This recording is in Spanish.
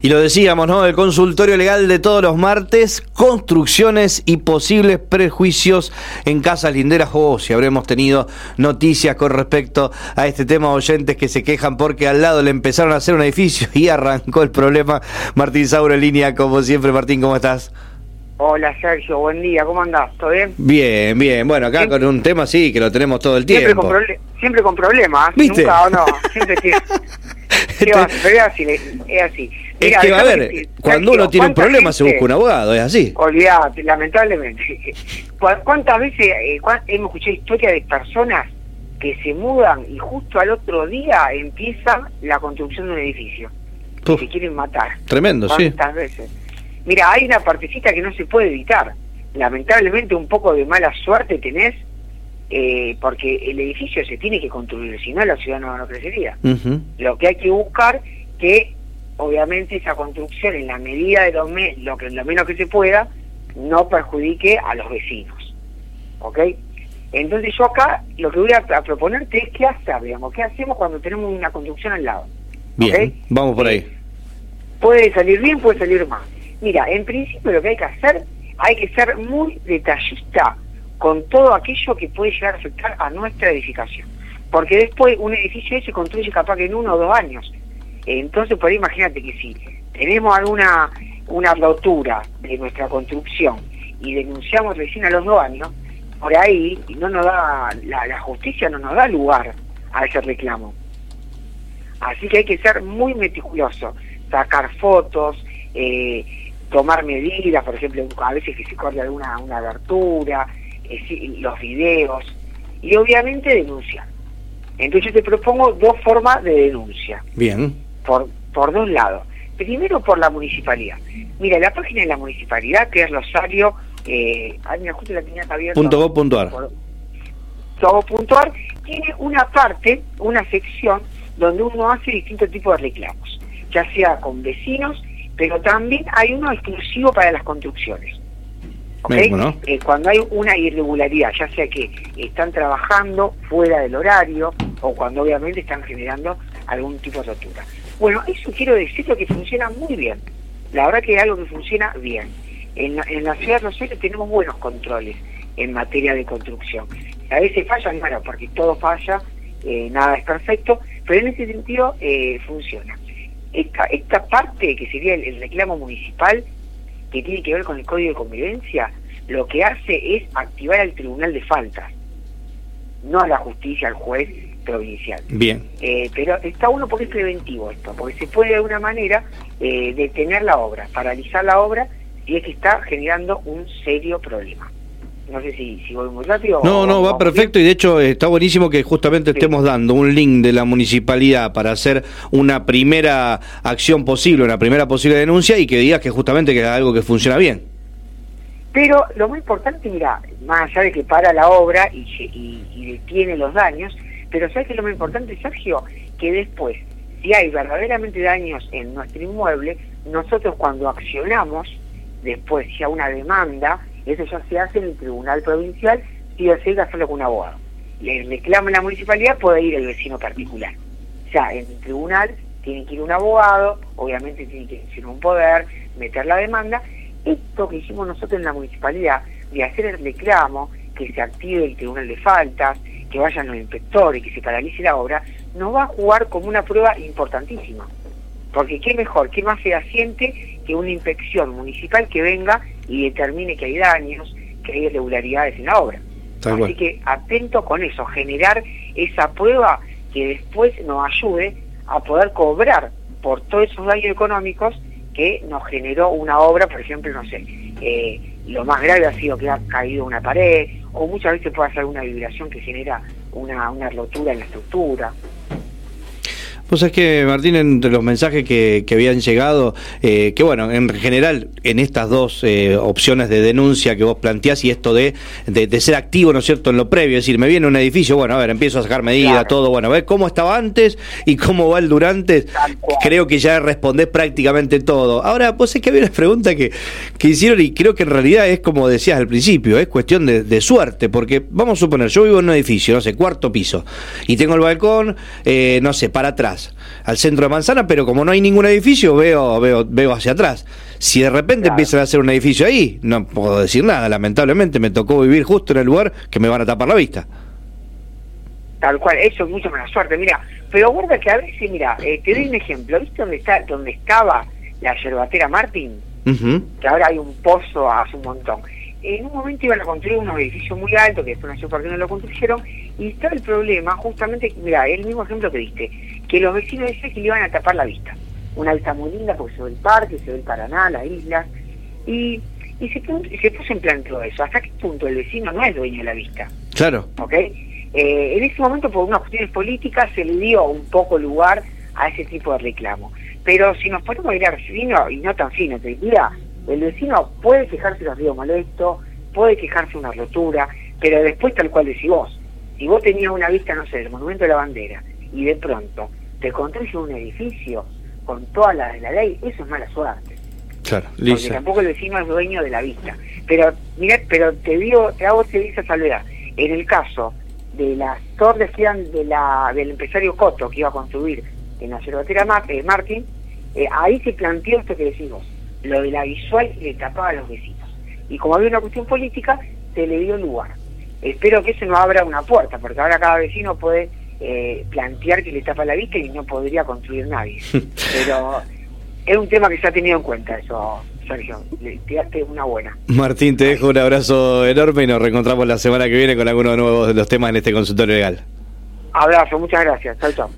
Y lo decíamos, ¿no? El consultorio legal de todos los martes, construcciones y posibles prejuicios en casas linderas. Si habremos tenido noticias con respecto a este tema, oyentes que se quejan porque al lado le empezaron a hacer un edificio y arrancó el problema. Martín Sauro en línea, como siempre. Martín, ¿cómo estás? Hola Sergio, buen día, ¿cómo andás? ¿Todo bien? Bien, bien. Bueno, acá siempre, con un tema sí, que lo tenemos todo el tiempo. Siempre con problemas, ¿viste? Nunca o no, siempre tiene... Pero es así, es así. Mirá, es que, a ver, cuando uno tiene un problema se busca un abogado, es así. Olvidate, lamentablemente. ¿Cuántas veces hemos escuchado historias de personas que se mudan y justo al otro día empieza la construcción de un edificio? Que se quieren matar. Tremendo, sí. ¿Cuántas veces? Mira, hay una partecita que no se puede evitar. Lamentablemente un poco de mala suerte tenés, porque el edificio se tiene que construir, si no la ciudad no crecería. Lo que hay que buscar que obviamente esa construcción en la medida de lo menos que se pueda no perjudique a los vecinos, ¿ok? Entonces yo acá lo que voy a proponerte es qué hacemos cuando tenemos una construcción al lado. Bien, ¿okay? Vamos por ahí. Puede salir bien, puede salir mal. Mira, en principio lo que hay que ser muy detallista con todo aquello que puede llegar a afectar a nuestra edificación, porque después un edificio se construye capaz que en 1 o 2 años. Entonces por ahí imagínate que si tenemos una rotura de nuestra construcción y denunciamos recién a los 2 años, por ahí no nos da la justicia no nos da lugar a ese reclamo. Así que hay que ser muy meticuloso, sacar fotos, tomar medidas, por ejemplo, a veces que se corte alguna abertura, los videos, y obviamente denunciar. Entonces yo te propongo 2 formas de denuncia. Bien. Por 2 lados. Primero por la municipalidad. Mira, la página de la municipalidad, que es Rosario, mira, justo la tenía abierta. .gov.ar, tiene una parte, una sección, donde uno hace distintos tipos de reclamos, ya sea con vecinos, pero también hay uno exclusivo para las construcciones. ¿Okay? Mismo, ¿no? Cuando hay una irregularidad, ya sea que están trabajando fuera del horario o cuando obviamente están generando algún tipo de rotura. Bueno, eso quiero decirlo que funciona muy bien. La verdad que es algo que funciona bien. En la ciudad de Rosario tenemos buenos controles en materia de construcción. A veces fallan, claro, porque todo falla, nada es perfecto, pero en ese sentido funciona. Esta parte que sería el reclamo municipal, que tiene que ver con el Código de Convivencia, lo que hace es activar al Tribunal de Faltas, no a la justicia, al juez provincial. Bien. Pero está bueno porque es preventivo esto, porque se puede de alguna manera detener la obra, paralizar la obra, si es que está generando un serio problema. No sé si voy muy rápido. No, va perfecto bien. Y de hecho está buenísimo que justamente estemos dando un link de la municipalidad para hacer una primera acción posible, una primera posible denuncia y que digas que justamente que es algo que funciona bien. Pero lo más importante, mira, más allá de que para la obra y detiene los daños, pero ¿sabes qué es lo más importante, Sergio? Que después, si hay verdaderamente daños en nuestro inmueble, nosotros cuando accionamos, después si hay una demanda, eso ya se hace en el tribunal provincial, si o sí hay que hacerlo con un abogado. Le reclama en la municipalidad, puede ir el vecino particular. Ya en el tribunal tiene que ir un abogado, obviamente tiene que ir un poder, meter la demanda. Esto que hicimos nosotros en la municipalidad, de hacer el reclamo, que se active el tribunal de faltas, que vayan los inspectores, que se paralice la obra, nos va a jugar como una prueba importantísima. Porque qué mejor, qué más fehaciente que una inspección municipal que venga y determine que hay daños, que hay irregularidades en la obra. Así que atento con eso, generar esa prueba que después nos ayude a poder cobrar por todos esos daños económicos que nos generó una obra, por ejemplo, no sé, lo más grave ha sido que ha caído una pared, o muchas veces puede hacer una vibración que genera una rotura en la estructura. Pues es que, Martín, entre los mensajes que habían llegado, que bueno, en general, en estas 2 opciones de denuncia que vos planteás y esto de ser activo, ¿no es cierto?, en lo previo, es decir, me viene un edificio, bueno, a ver, empiezo a sacar medidas, claro, todo, bueno, a ver cómo estaba antes y cómo va el durante, creo que ya respondés prácticamente todo. Ahora, pues es que había una pregunta que hicieron y creo que en realidad es como decías al principio, es cuestión de suerte, porque vamos a suponer, yo vivo en un edificio, no sé, 4º piso, y tengo el balcón, no sé, para atrás, vistas al centro de Manzana, pero como no hay ningún edificio, veo hacia atrás. Si de repente empiezan a hacer un edificio ahí, no puedo decir nada, lamentablemente me tocó vivir justo en el lugar que me van a tapar la vista. Tal cual, eso es mucha mala suerte, mira, pero guarda que a veces, mira, te doy un ejemplo, ¿viste donde estaba la yerbatera Martín? Que ahora hay un pozo hace un montón. En un momento iban a construir unos edificios muy altos, que después no sé por qué no lo construyeron, y estaba el problema, justamente, mira, el mismo ejemplo que diste, que los vecinos decían que le iban a tapar la vista. Una vista muy linda porque se ve el parque, se ve el Paraná, las islas, y se puso en plan todo eso. ¿Hasta qué punto el vecino no es dueño de la vista? Claro. ¿Ok? En ese momento, por unas cuestiones políticas, se le dio un poco lugar a ese tipo de reclamo. Pero si nos ponemos a mirar fino, y no tan fino, te diría, el vecino puede quejarse de un río molesto, puede quejarse de una rotura, pero después tal cual decís vos. Si vos tenías una vista, no sé, del Monumento de la Bandera, y de pronto te construyen un edificio con todas las de la ley, eso es mala suerte. Claro, Lisa. Porque tampoco el vecino es dueño de la vista. Pero mira, te hago esa salvedad. En el caso de las torres que eran del empresario Coto, que iba a construir en la yerbatera Martín, ahí se planteó esto que decís vos, lo de la visual que le tapaba a los vecinos. Y como había una cuestión política, se le dio lugar. Espero que eso no abra una puerta, porque ahora cada vecino puede plantear que le tapa la vista y no podría construir nadie. Pero es un tema que se ha tenido en cuenta eso, Sergio. Le tiraste una buena. Martín, te dejo un abrazo enorme y nos reencontramos la semana que viene con algunos nuevos de los temas en este consultorio legal. Abrazo, muchas gracias. Chau, chau.